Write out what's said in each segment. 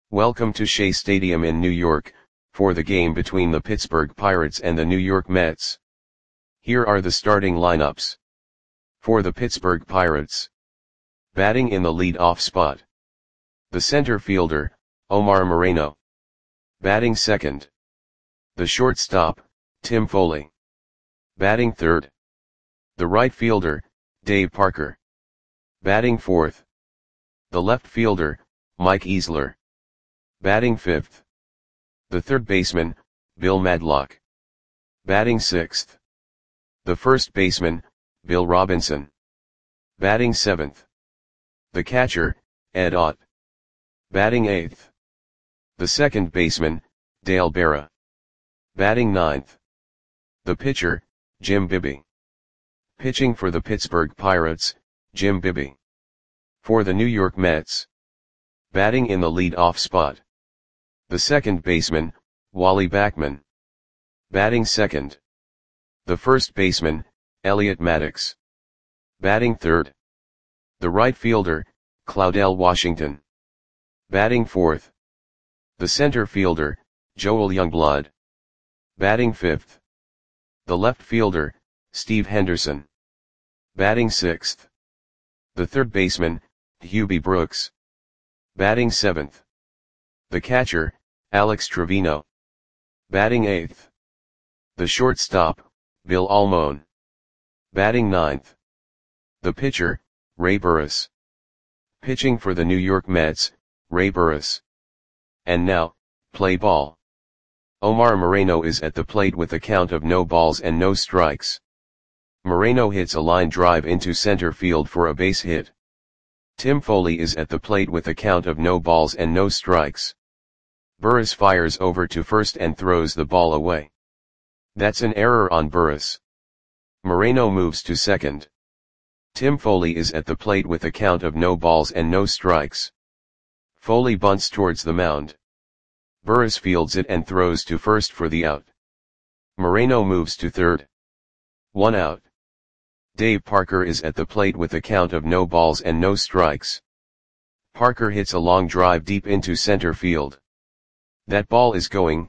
Welcome to Shea Stadium in New York, for the game between the Pittsburgh Pirates and the New York Mets. Here are the starting lineups. For the Pittsburgh Pirates. Batting in the lead-off spot. The center fielder, Omar Moreno. Batting second. The shortstop, Tim Foley. Batting third. The right fielder, Dave Parker. Batting fourth. The left fielder, Mike Easler. Batting fifth. The third baseman, Bill Madlock. Batting sixth. The first baseman, Bill Robinson. Batting seventh. The catcher, Ed Ott. Batting eighth. The second baseman, Dale Berra. Batting ninth. The pitcher, Jim Bibby. Pitching for the Pittsburgh Pirates, Jim Bibby. For the New York Mets. Batting in the lead-off spot. The second baseman, Wally Backman. Batting second. The first baseman, Elliot Maddox. Batting third. The right fielder, Claudell Washington. Batting fourth. The center fielder, Joel Youngblood. Batting fifth. The left fielder, Steve Henderson. Batting sixth. The third baseman, Hubie Brooks. Batting seventh. The catcher, Alex Trevino. Batting eighth. The shortstop, Bill Almon. Batting ninth. The pitcher, Ray Burris. Pitching for the New York Mets, Ray Burris. And now, play ball. Omar Moreno is at the plate with a count of no balls and no strikes. Moreno hits a line drive into center field for a base hit. Tim Foley is at the plate with a count of no balls and no strikes. Burris fires over to first and throws the ball away. That's an error on Burris. Moreno moves to second. Tim Foley is at the plate with a count of no balls and no strikes. Foley bunts towards the mound. Burris fields it and throws to first for the out. Moreno moves to third. 1 out. Dave Parker is at the plate with a count of no balls and no strikes. Parker hits a long drive deep into center field. That ball is gone.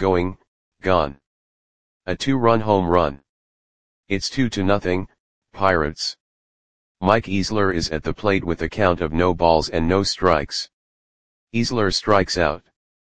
A 2-run home run. It's 2-0, Pirates. Mike Easler is at the plate with a count of no balls and no strikes. Easler strikes out.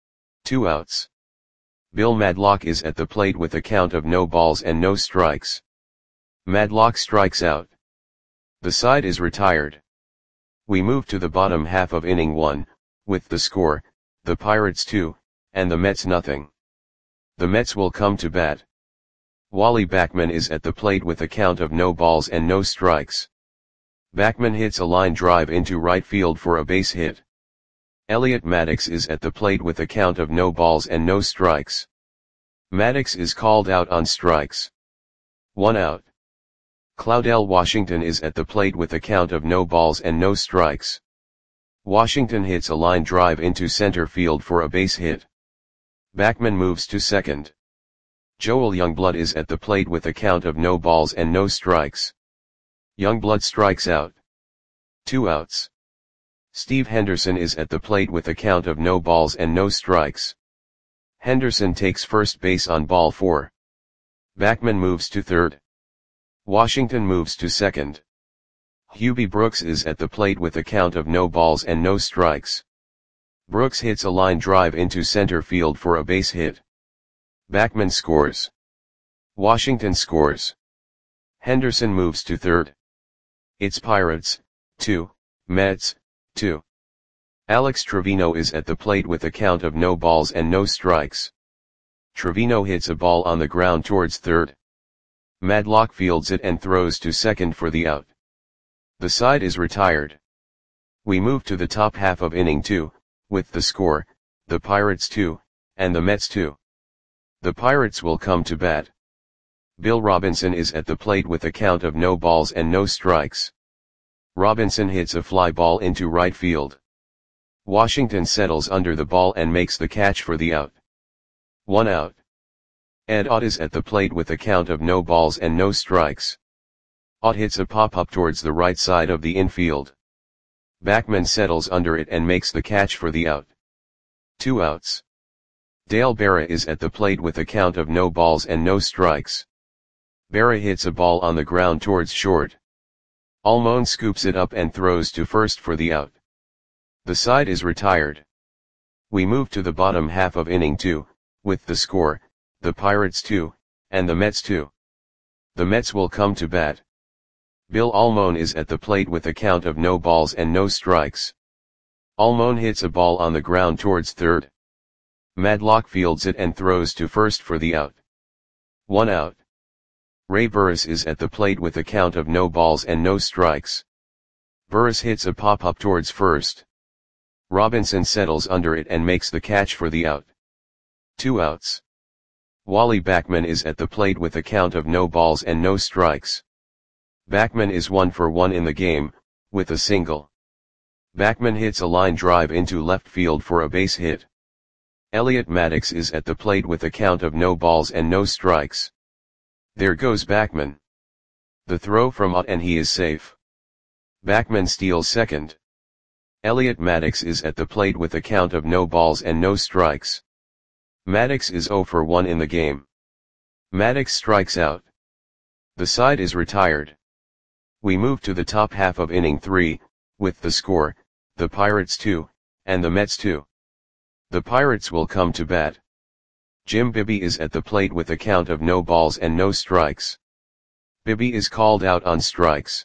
2 outs. Bill Madlock is at the plate with a count of no balls and no strikes. Madlock strikes out. The side is retired. We move to the bottom half of inning 1, with the score, the Pirates 2, and the Mets nothing. The Mets will come to bat. Wally Backman is at the plate with a count of no balls and no strikes. Backman hits a line drive into right field for a base hit. Elliot Maddox is at the plate with a count of no balls and no strikes. Maddox is called out on strikes. 1 out. Claudell Washington is at the plate with a count of no balls and no strikes. Washington hits a line drive into center field for a base hit. Backman moves to second. Joel Youngblood is at the plate with a count of no balls and no strikes. Youngblood strikes out. 2 outs. Steve Henderson is at the plate with a count of no balls and no strikes. Henderson takes first base on ball 4. Backman moves to third. Washington moves to second. Hubie Brooks is at the plate with a count of no balls and no strikes. Brooks hits a line drive into center field for a base hit. Backman scores. Washington scores. Henderson moves to third. It's Pirates, 2, Mets, 2. Alex Trevino is at the plate with a count of no balls and no strikes. Trevino hits a ball on the ground towards third. Madlock fields it and throws to second for the out. The side is retired. We move to the top half of inning 2, with the score, the Pirates 2, and the Mets 2. The Pirates will come to bat. Bill Robinson is at the plate with a count of no balls and no strikes. Robinson hits a fly ball into right field. Washington settles under the ball and makes the catch for the out. 1 out. Ed Ott is at the plate with a count of no balls and no strikes. Ott hits a pop-up towards the right side of the infield. Backman settles under it and makes the catch for the out. 2 outs. Dale Berra is at the plate with a count of no balls and no strikes. Berra hits a ball on the ground towards short. Almon scoops it up and throws to first for the out. The side is retired. We move to the bottom half of inning 2, with the score, the Pirates 2, and the Mets 2. The Mets will come to bat. Bill Almon is at the plate with a count of no balls and no strikes. Almon hits a ball on the ground towards third. Madlock fields it and throws to first for the out. 1 out. Ray Burris is at the plate with a count of no balls and no strikes. Burris hits a pop-up towards first. Robinson settles under it and makes the catch for the out. 2 outs. Wally Backman is at the plate with a count of no balls and no strikes. Backman is 1 for 1 in the game, with a single. Backman hits a line drive into left field for a base hit. Elliot Maddox is at the plate with a count of no balls and no strikes. There goes Backman. The throw from out and he is safe. Backman steals second. Elliot Maddox is at the plate with a count of no balls and no strikes. Maddox is 0 for 1 in the game. Maddox strikes out. The side is retired. We move to the top half of inning 3, with the score, the Pirates 2, and the Mets 2. The Pirates will come to bat. Jim Bibby is at the plate with a count of no balls and no strikes. Bibby is called out on strikes.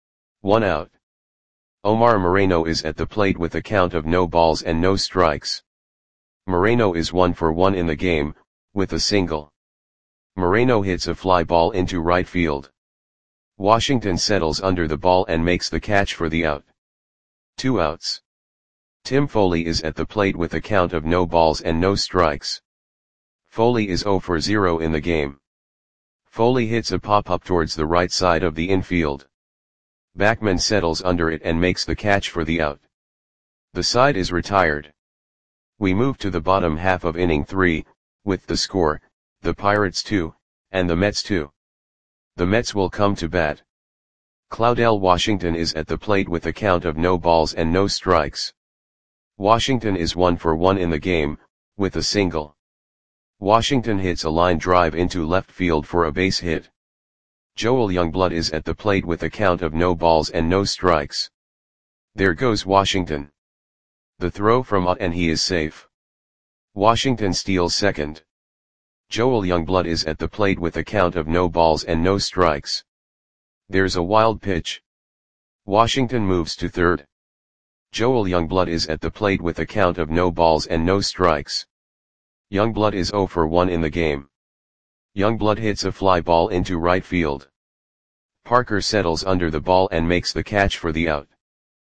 1 out. Omar Moreno is at the plate with a count of no balls and no strikes. Moreno is 1 for 1 in the game, with a single. Moreno hits a fly ball into right field. Washington settles under the ball and makes the catch for the out. 2 outs. Tim Foley is at the plate with a count of no balls and no strikes. Foley is 0 for 0 in the game. Foley hits a pop-up towards the right side of the infield. Backman settles under it and makes the catch for the out. The side is retired. We move to the bottom half of inning 3, with the score, the Pirates 2, and the Mets 2. The Mets will come to bat. Claudell Washington is at the plate with a count of no balls and no strikes. Washington is 1 for 1 in the game, with a single. Washington hits a line drive into left field for a base hit. Joel Youngblood is at the plate with a count of no balls and no strikes. There goes Washington. The throw from out and he is safe. Washington steals second. Joel Youngblood is at the plate with a count of no balls and no strikes. There's a wild pitch. Washington moves to third. Joel Youngblood is at the plate with a count of no balls and no strikes. Youngblood is 0 for 1 in the game. Youngblood hits a fly ball into right field. Parker settles under the ball and makes the catch for the out.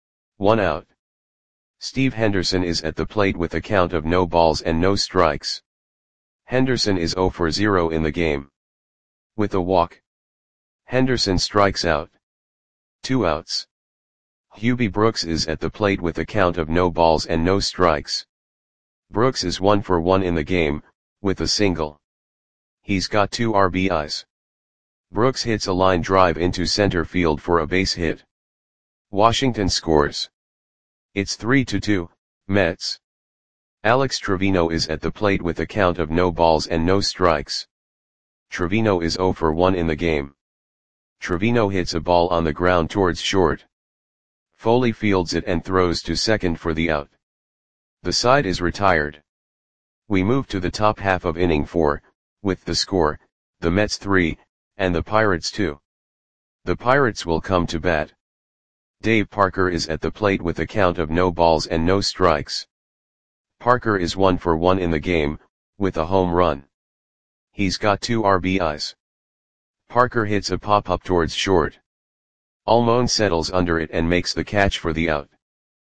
1 out. Steve Henderson is at the plate with a count of no balls and no strikes. Henderson is 0 for 0 in the game. With a walk. Henderson strikes out. 2 outs. Hubie Brooks is at the plate with a count of no balls and no strikes. Brooks is 1 for 1 in the game, with a single. He's got 2 RBIs. Brooks hits a line drive into center field for a base hit. Washington scores. It's 3-2, Mets. Alex Trevino is at the plate with a count of no balls and no strikes. Trevino is 0 for 1 in the game. Trevino hits a ball on the ground towards short. Foley fields it and throws to second for the out. The side is retired. We move to the top half of inning 4, with the score, the Mets 3, and the Pirates 2. The Pirates will come to bat. Dave Parker is at the plate with a count of no balls and no strikes. Parker is 1 for 1 in the game, with a home run. He's got 2 RBIs. Parker hits a pop-up towards short. Almon settles under it and makes the catch for the out.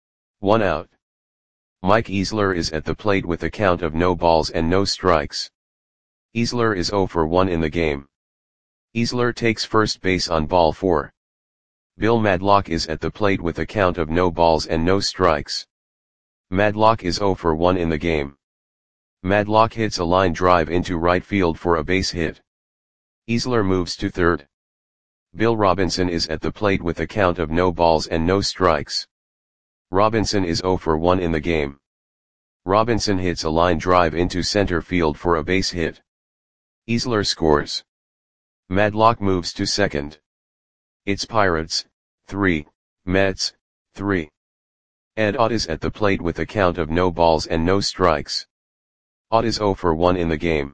1 out. Mike Easler is at the plate with a count of no balls and no strikes. Easler is 0 for 1 in the game. Easler takes first base on ball 4. Bill Madlock is at the plate with a count of no balls and no strikes. Madlock is 0 for 1 in the game. Madlock hits a line drive into right field for a base hit. Easler moves to third. Bill Robinson is at the plate with a count of no balls and no strikes. Robinson is 0 for 1 in the game. Robinson hits a line drive into center field for a base hit. Easler scores. Madlock moves to second. It's Pirates, 3, Mets, 3. Ed Ott is at the plate with a count of no balls and no strikes. Ott is 0 for 1 in the game.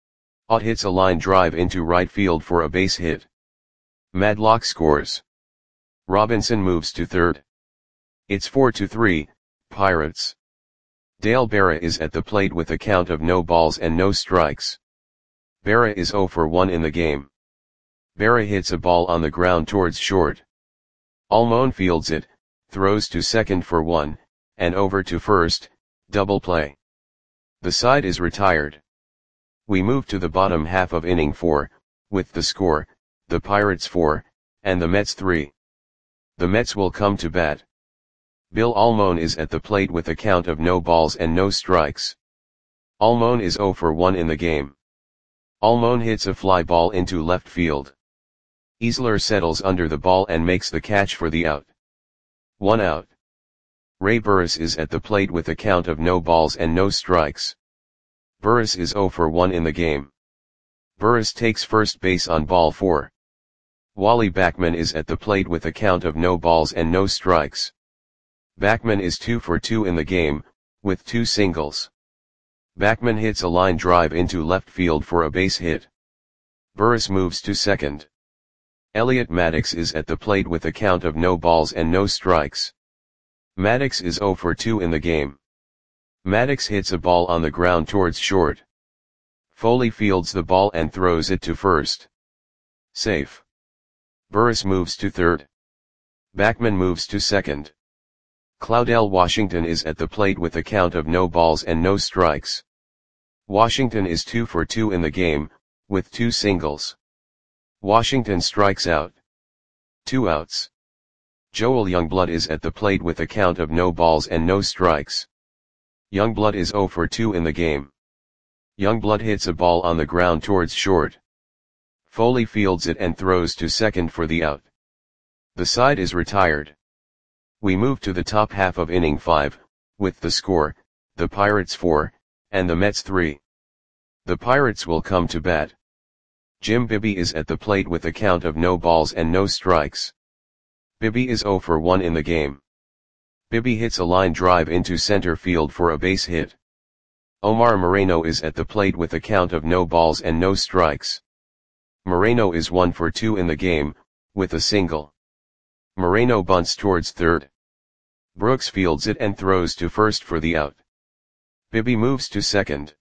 Ott hits a line drive into right field for a base hit. Madlock scores. Robinson moves to third. It's 4-3, Pirates. Dale Berra is at the plate with a count of no balls and no strikes. Berra is 0 for 1 in the game. Berra hits a ball on the ground towards short. Almon fields it, throws to second for 1, and over to first, double play. The side is retired. We move to the bottom half of inning 4, with the score, the Pirates 4, and the Mets 3. The Mets will come to bat. Bill Almon is at the plate with a count of no balls and no strikes. Almon is 0 for 1 in the game. Almon hits a fly ball into left field. Easler settles under the ball and makes the catch for the out. 1 out. Ray Burris is at the plate with a count of no balls and no strikes. Burris is 0 for 1 in the game. Burris takes first base on ball 4. Wally Backman is at the plate with a count of no balls and no strikes. Backman is 2 for 2 in the game, with 2 singles. Backman hits a line drive into left field for a base hit. Burris moves to second. Elliot Maddox is at the plate with a count of no balls and no strikes. Maddox is 0 for 2 in the game. Maddox hits a ball on the ground towards short. Foley fields the ball and throws it to first. Safe. Burris moves to third. Backman moves to second. Claudell Washington is at the plate with a count of no balls and no strikes. Washington is 2 for 2 in the game, with 2 singles. Washington strikes out. 2 outs. Joel Youngblood is at the plate with a count of no balls and no strikes. Youngblood is 0 for 2 in the game. Youngblood hits a ball on the ground towards short. Foley fields it and throws to second for the out. The side is retired. We move to the top half of inning 5, with the score, the Pirates 4, and the Mets 3. The Pirates will come to bat. Jim Bibby is at the plate with a count of no balls and no strikes. Bibby is 0 for 1 in the game. Bibby hits a line drive into center field for a base hit. Omar Moreno is at the plate with a count of no balls and no strikes. Moreno is 1 for 2 in the game, with a single. Moreno bunts towards third. Brooks fields it and throws to first for the out. Bibby moves to second.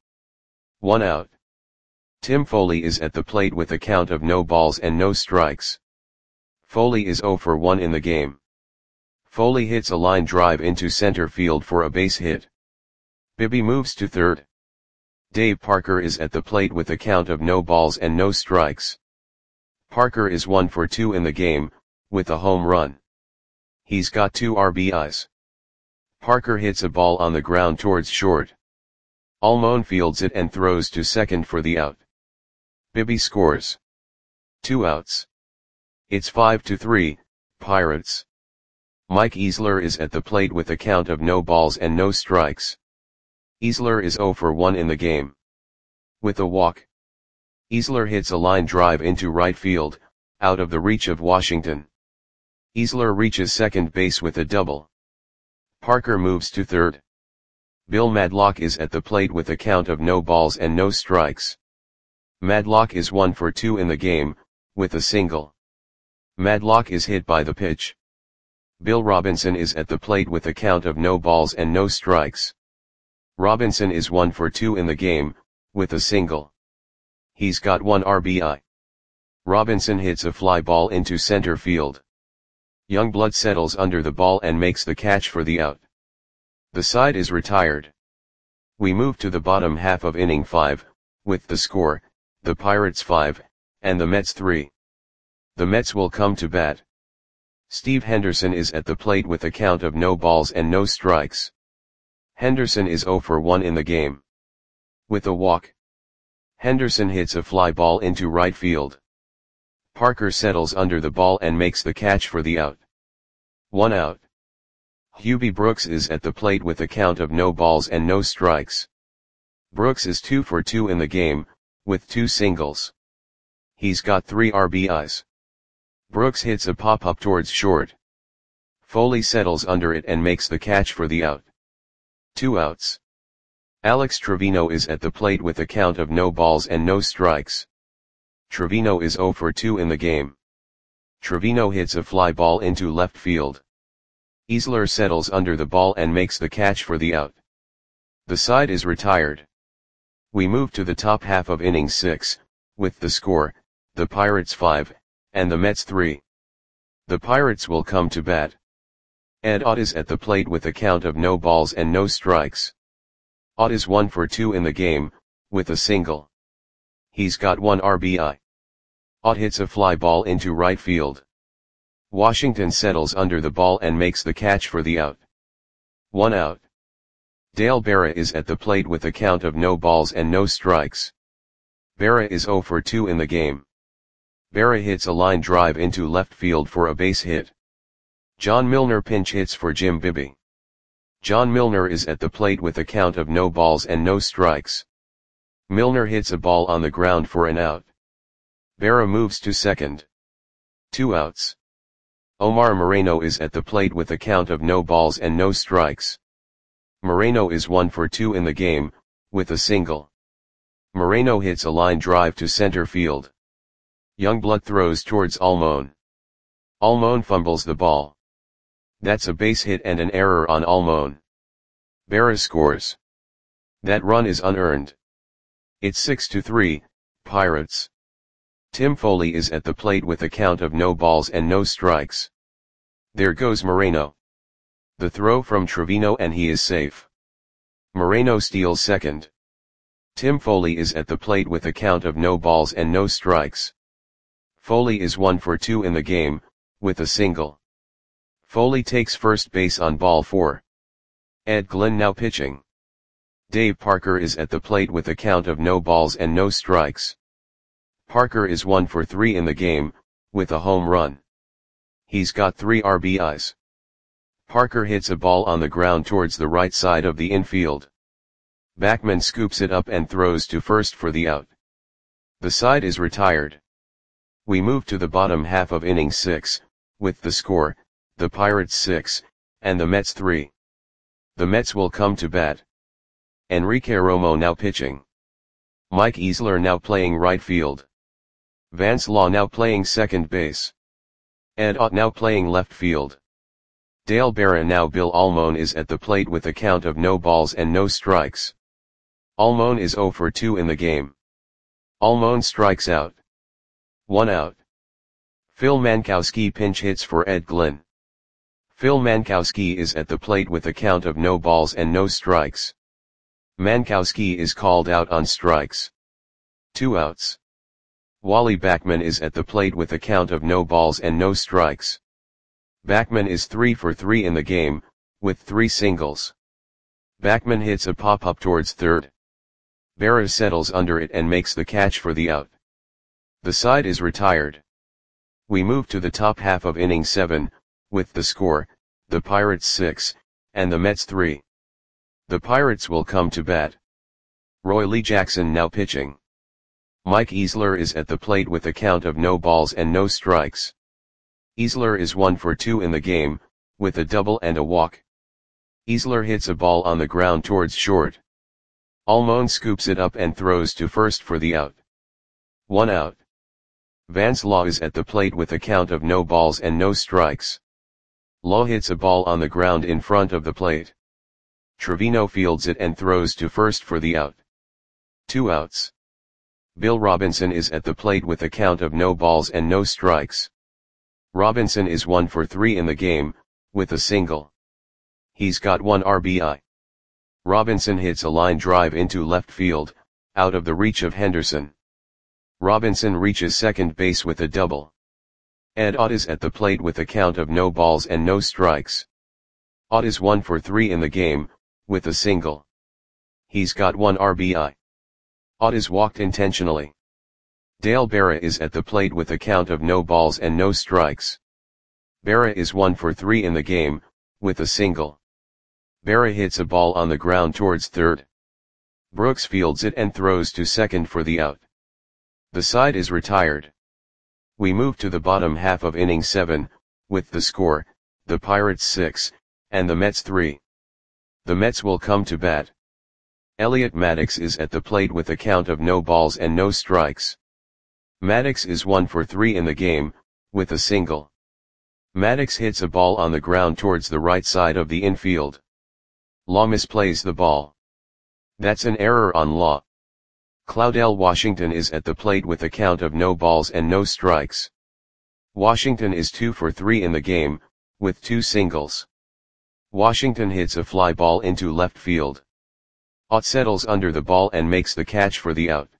1 out. Tim Foley is at the plate with a count of no balls and no strikes. Foley is 0 for 1 in the game. Foley hits a line drive into center field for a base hit. Bibby moves to third. Dave Parker is at the plate with a count of no balls and no strikes. Parker is 1 for 2 in the game, with a home run. He's got 2 RBIs. Parker hits a ball on the ground towards short. Almon fields it and throws to second for the out. Bibby scores. 2 outs. It's 5-3, Pirates. Mike Easler is at the plate with a count of no balls and no strikes. Easler is 0 for 1 in the game. With a walk. Easler hits a line drive into right field, out of the reach of Washington. Easler reaches second base with a double. Parker moves to third. Bill Madlock is at the plate with a count of no balls and no strikes. Madlock is 1 for 2 in the game, with a single. Madlock is hit by the pitch. Bill Robinson is at the plate with a count of no balls and no strikes. Robinson is 1 for 2 in the game, with a single. He's got 1 RBI. Robinson hits a fly ball into center field. Youngblood settles under the ball and makes the catch for the out. The side is retired. We move to the bottom half of inning 5, with the score, the Pirates 5, and the Mets 3. The Mets will come to bat. Steve Henderson is at the plate with a count of no balls and no strikes. Henderson is 0 for 1 in the game. With a walk. Henderson hits a fly ball into right field. Parker settles under the ball and makes the catch for the out. 1 out. Hubie Brooks is at the plate with a count of no balls and no strikes. Brooks is 2 for 2 in the game, with 2 singles. He's got 3 RBIs. Brooks hits a pop-up towards short. Foley settles under it and makes the catch for the out. 2 outs. Alex Trevino is at the plate with a count of no balls and no strikes. Trevino is 0 for 2 in the game. Trevino hits a fly ball into left field. Easler settles under the ball and makes the catch for the out. The side is retired. We move to the top half of inning 6, with the score, the Pirates 5, and the Mets 3. The Pirates will come to bat. Ed Ott is at the plate with a count of no balls and no strikes. Ott is 1 for 2 in the game, with a single. He's got 1 RBI. Ott hits a fly ball into right field. Washington settles under the ball and makes the catch for the out. 1 out. Dale Berra is at the plate with a count of no balls and no strikes. Berra is 0 for 2 in the game. Berra hits a line drive into left field for a base hit. John Milner pinch hits for Jim Bibby. John Milner is at the plate with a count of no balls and no strikes. Milner hits a ball on the ground for an out. Berra moves to second. 2 outs. Omar Moreno is at the plate with a count of no balls and no strikes. Moreno is 1 for 2 in the game, with a single. Moreno hits a line drive to center field. Youngblood throws towards Almon. Almon fumbles the ball. That's a base hit and an error on Almon. Berra scores. That run is unearned. It's 6-3, Pirates. Tim Foley is at the plate with a count of no balls and no strikes. There goes Moreno. The throw from Trevino and he is safe. Moreno steals second. Tim Foley is at the plate with a count of no balls and no strikes. Foley is 1 for 2 in the game, with a single. Foley takes first base on ball 4. Ed Glynn now pitching. Dave Parker is at the plate with a count of no balls and no strikes. Parker is 1 for 3 in the game, with a home run. He's got 3 RBIs. Parker hits a ball on the ground towards the right side of the infield. Backman scoops it up and throws to first for the out. The side is retired. We move to the bottom half of inning 6, with the score, the Pirates 6, and the Mets 3. The Mets will come to bat. Enrique Romo now pitching. Mike Easler now playing right field. Vance Law now playing second base. Ed Ott now playing left field. Dale Berra now. Bill Almon is at the plate with a count of no balls and no strikes. Almon is 0 for 2 in the game. Almon strikes out. 1 out. Phil Mankowski pinch hits for Ed Glynn. Phil Mankowski is at the plate with a count of no balls and no strikes. Mankowski is called out on strikes. 2 outs. Wally Backman is at the plate with a count of no balls and no strikes. Backman is 3 for 3 in the game, with 3 singles. Backman hits a pop-up towards third. Berra settles under it and makes the catch for the out. The side is retired. We move to the top half of inning 7, with the score, the Pirates 6, and the Mets 3. The Pirates will come to bat. Roy Lee Jackson now pitching. Mike Easler is at the plate with a count of no balls and no strikes. Easler is 1 for 2 in the game, with a double and a walk. Easler hits a ball on the ground towards short. Almon scoops it up and throws to first for the out. 1 out. Vance Law is at the plate with a count of no balls and no strikes. Law hits a ball on the ground in front of the plate. Trevino fields it and throws to first for the out. 2 outs. Bill Robinson is at the plate with a count of no balls and no strikes. Robinson is 1 for 3 in the game, with a single. He's got 1 RBI. Robinson hits a line drive into left field, out of the reach of Henderson. Robinson reaches second base with a double. Ed Ott is at the plate with a count of no balls and no strikes. Ott is 1 for 3 in the game, with a single. He's got 1 RBI. Ott is walked intentionally. Dale Berra is at the plate with a count of no balls and no strikes. Berra is 1 for 3 in the game, with a single. Berra hits a ball on the ground towards third. Brooks fields it and throws to second for the out. The side is retired. We move to the bottom half of inning 7, with the score, the Pirates 6, and the Mets 3. The Mets will come to bat. Elliot Maddox is at the plate with a count of no balls and no strikes. Maddox is 1 for 3 in the game, with a single. Maddox hits a ball on the ground towards the right side of the infield. Law misplays the ball. That's an error on Law. Claudell Washington is at the plate with a count of no balls and no strikes. Washington is 2 for 3 in the game, with 2 singles. Washington hits a fly ball into left field. Ott settles under the ball and makes the catch for the out.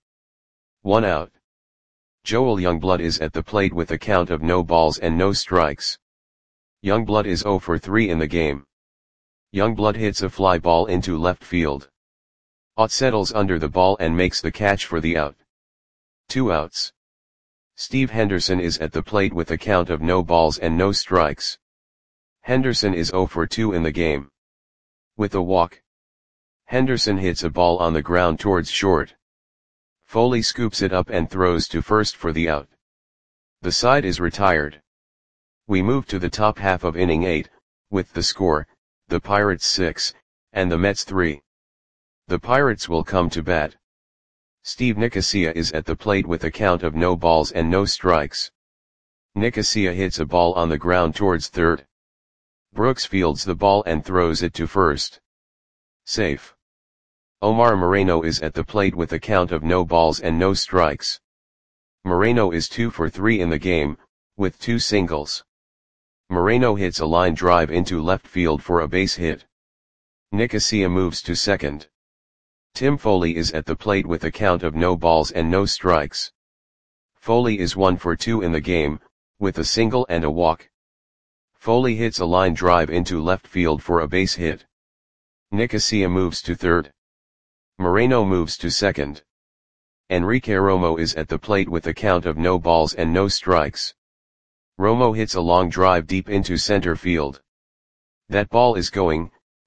1 out. Joel Youngblood is at the plate with a count of no balls and no strikes. Youngblood is 0 for 3 in the game. Youngblood hits a fly ball into left field. Ott settles under the ball and makes the catch for the out. 2 outs. Steve Henderson is at the plate with a count of no balls and no strikes. Henderson is 0 for 2 in the game. With a walk. Henderson hits a ball on the ground towards short. Foley scoops it up and throws to first for the out. The side is retired. We move to the top half of inning 8, with the score, the Pirates 6, and the Mets 3. The Pirates will come to bat. Steve Nicosia is at the plate with a count of no balls and no strikes. Nicosia hits a ball on the ground towards third. Brooks fields the ball and throws it to first. Safe. Omar Moreno is at the plate with a count of no balls and no strikes. Moreno is 2 for 3 in the game, with 2 singles. Moreno hits a line drive into left field for a base hit. Nicosia moves to second. Tim Foley is at the plate with a count of no balls and no strikes. Foley is 1 for 2 in the game, with a single and a walk. Foley hits a line drive into left field for a base hit. Nicosia moves to third. Moreno moves to second. Enrique Romo is at the plate with a count of no balls and no strikes. Romo hits a long drive deep into center field. That ball is gone.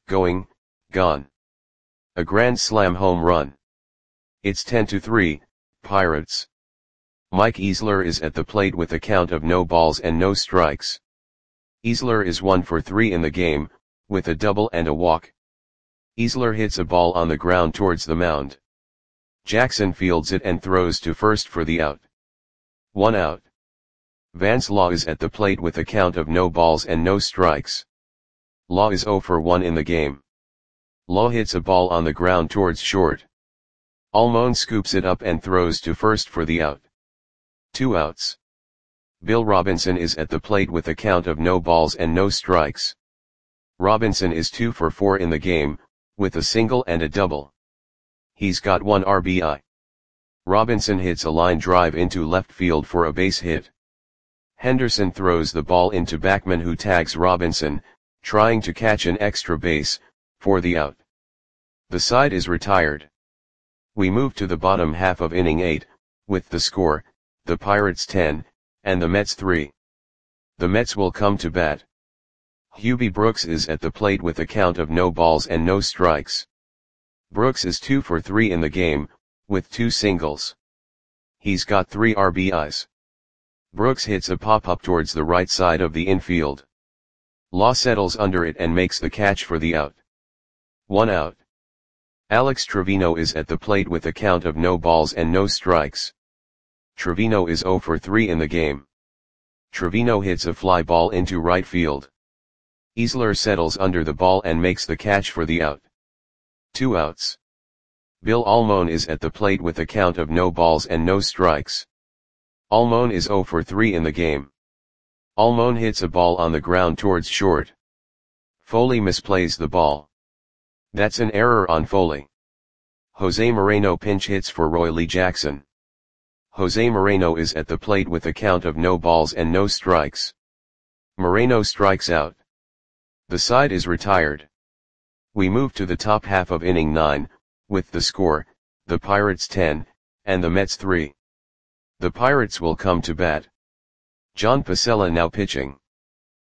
A grand slam home run. It's 10-3, Pirates. Mike Easler is at the plate with a count of no balls and no strikes. Easler is 1 for 3 in the game, with a double and a walk. Easler hits a ball on the ground towards the mound. Jackson fields it and throws to first for the out. 1 out. Vance Law is at the plate with a count of no balls and no strikes. Law is 0 for 1 in the game. Law hits a ball on the ground towards short. Almon scoops it up and throws to first for the out. 2 outs. Bill Robinson is at the plate with a count of no balls and no strikes. Robinson is 2 for 4 in the game, with a single and a double. He's got 1 RBI. Robinson hits a line drive into left field for a base hit. Henderson throws the ball into Backman, who tags Robinson, trying to catch an extra base, for the out. The side is retired. We move to the bottom half of inning 8, with the score, the Pirates 10, and the Mets 3. The Mets will come to bat. Hubie Brooks is at the plate with a count of no balls and no strikes. Brooks is 2 for 3 in the game, with 2 singles. He's got 3 RBIs. Brooks hits a pop-up towards the right side of the infield. Law settles under it and makes the catch for the out. 1 out. Alex Trevino is at the plate with a count of no balls and no strikes. Trevino is 0 for 3 in the game. Trevino hits a fly ball into right field. Easler settles under the ball and makes the catch for the out. 2 outs. Bill Almon is at the plate with a count of no balls and no strikes. Almon is 0 for 3 in the game. Almon hits a ball on the ground towards short. Foley misplays the ball. That's an error on Foley. Jose Moreno pinch hits for Roy Lee Jackson. Jose Moreno is at the plate with a count of no balls and no strikes. Moreno strikes out. The side is retired. We move to the top half of inning 9, with the score, the Pirates 10, and the Mets 3. The Pirates will come to bat. John Pacella now pitching.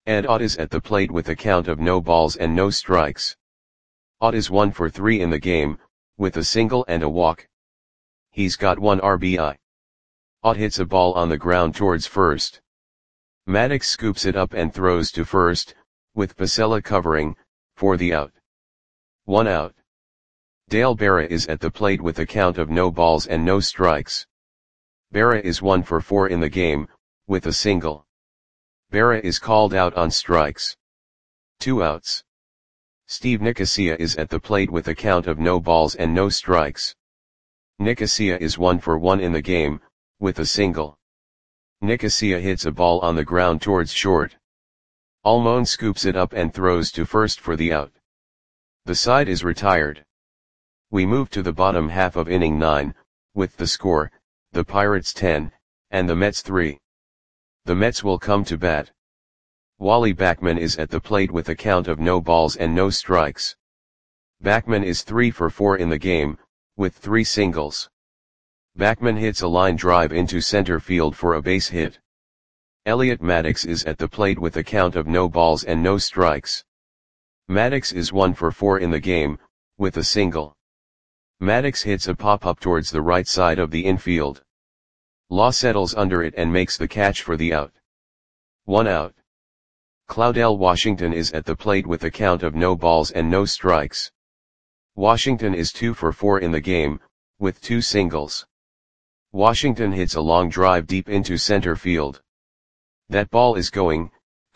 Ed Ott is at the plate with a count of no balls and no strikes. Ott is 1 for 3 in the game, with a single and a walk. He's got 1 RBI. Ott hits a ball on the ground towards first. Maddox scoops it up and throws to first, with Pacella covering, for the out. 1 out. Dale Berra is at the plate with a count of no balls and no strikes. Berra is 1 for 4 in the game, with a single. Berra is called out on strikes. 2 outs. Steve Nicosia is at the plate with a count of no balls and no strikes. Nicosia is 1 for 1 in the game, with a single. Nicosia hits a ball on the ground towards short. Almon scoops it up and throws to first for the out. The side is retired. We move to the bottom half of inning 9, with the score, the Pirates 10, and the Mets 3. The Mets will come to bat. Wally Backman is at the plate with a count of no balls and no strikes. Backman is 3 for 4 in the game, with 3 singles. Backman hits a line drive into center field for a base hit. Elliot Maddox is at the plate with a count of no balls and no strikes. Maddox is 1 for 4 in the game, with a single. Maddox hits a pop-up towards the right side of the infield. Law settles under it and makes the catch for the out. 1 out. Claudell Washington is at the plate with a count of no balls and no strikes. Washington is 2 for 4 in the game, with 2 singles. Washington hits a long drive deep into center field. That ball is gone.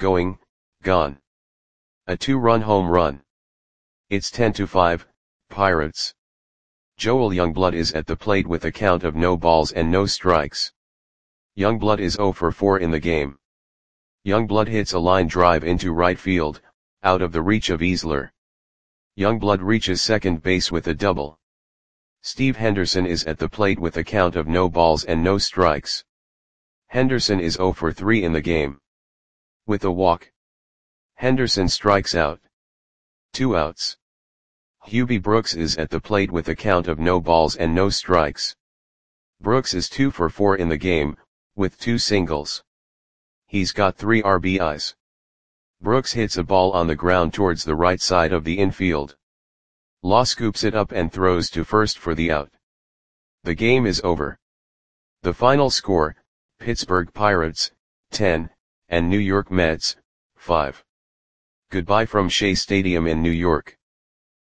A 2-run home run. It's 10-5, Pirates. Joel Youngblood is at the plate with a count of no balls and no strikes. Youngblood is 0 for 4 in the game. Youngblood hits a line drive into right field, out of the reach of Easler. Youngblood reaches second base with a double. Steve Henderson is at the plate with a count of no balls and no strikes. Henderson is 0 for 3 in the game. With a walk. Henderson strikes out. 2 outs. Hubie Brooks is at the plate with a count of no balls and no strikes. Brooks is 2 for 4 in the game, with 2 singles. He's got 3 RBIs. Brooks hits a ball on the ground towards the right side of the infield. Law scoops it up and throws to first for the out. The game is over. The final score, Pittsburgh Pirates, 10, and New York Mets, 5. Goodbye from Shea Stadium in New York.